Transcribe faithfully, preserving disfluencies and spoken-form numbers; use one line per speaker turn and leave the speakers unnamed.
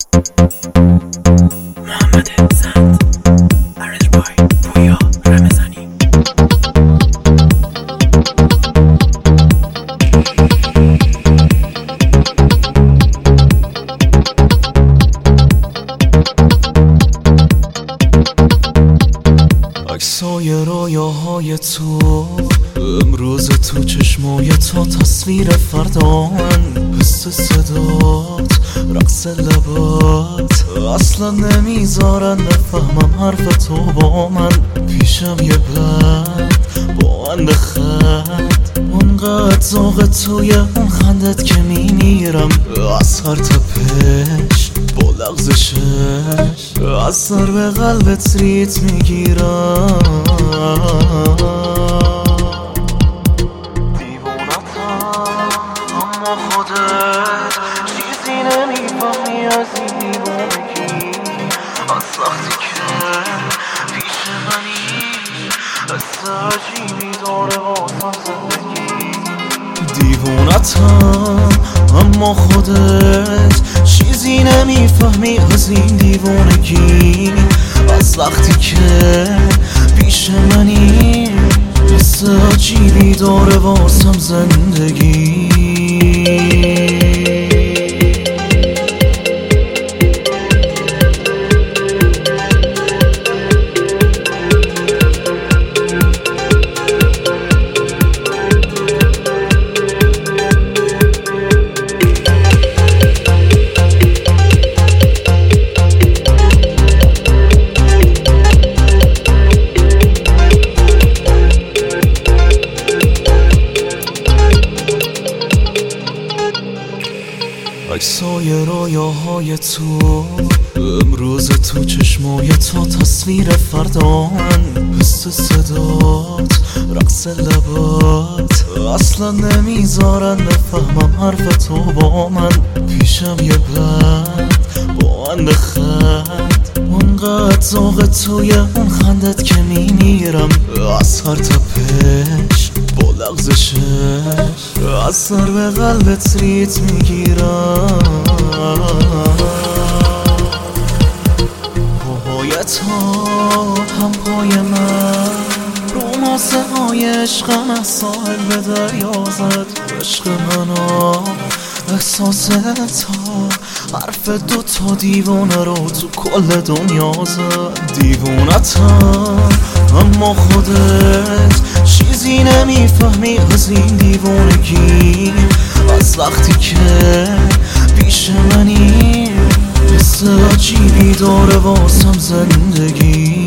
محمد سند ارنج بای پویا رمضانی.
عکسای رویاهای تو امروز تو چشمای تو تصویر فردان، حس صدات رقص لبات اصلا نمیذارن بفهمم حرف تو با من. پیشم یه بند با اند خط اونقدر ذوق توی اون خندت که میمیرم از هر تپش با لغزشش از سر به قلبت ریت میگیرم. اما خودت چیزی نمیفهمی از این دیوانگی، از وقتی که پیش منی حس عجیبی داره واسم زندگی. دیوونتم اما خودت چیزی نمیفهمی از این دیوانگی، از وقتی که پیش منی حس عجیبی داره واسم زندگی. عکسای رویاهای تو امروز تو چشمای تو تصویر فردان، حس صدات رقص لبات اصلا نمیذارن بفهمم حرف تو با من. پیشم یه بند با اند خط اونقدر ذوق توی اون خندت که میمیرم از هر تپش با لغزشش از سر به قلبت ریت میگیرم. پاهای تو هم پای من رو ماسه های عشقم از ساحل به دریا زد. عشق منو احساس تا حرف دو تا دیوانه رو تو کل دنیا زد. دیوونتم اما خودت چیزی نمیفهمی از این دیوانگی، از وقتی که پیش منی حس عجیبی داره واسم زندگی.